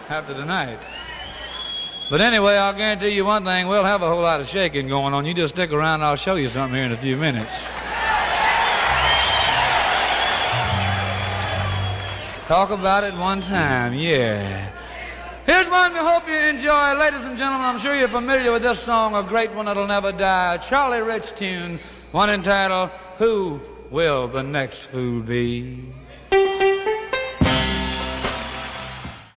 after tonight. But anyway, I'll guarantee you one thing, we'll have a whole lot of shaking going on. You just stick around and I'll show you something here in a few minutes. Talk about it one time, yeah. Here's one we hope you enjoy. Ladies and gentlemen, I'm sure you're familiar with this song, a great one that'll never die. A Charlie Rich tune, one entitled, Who Will the Next Fool Be?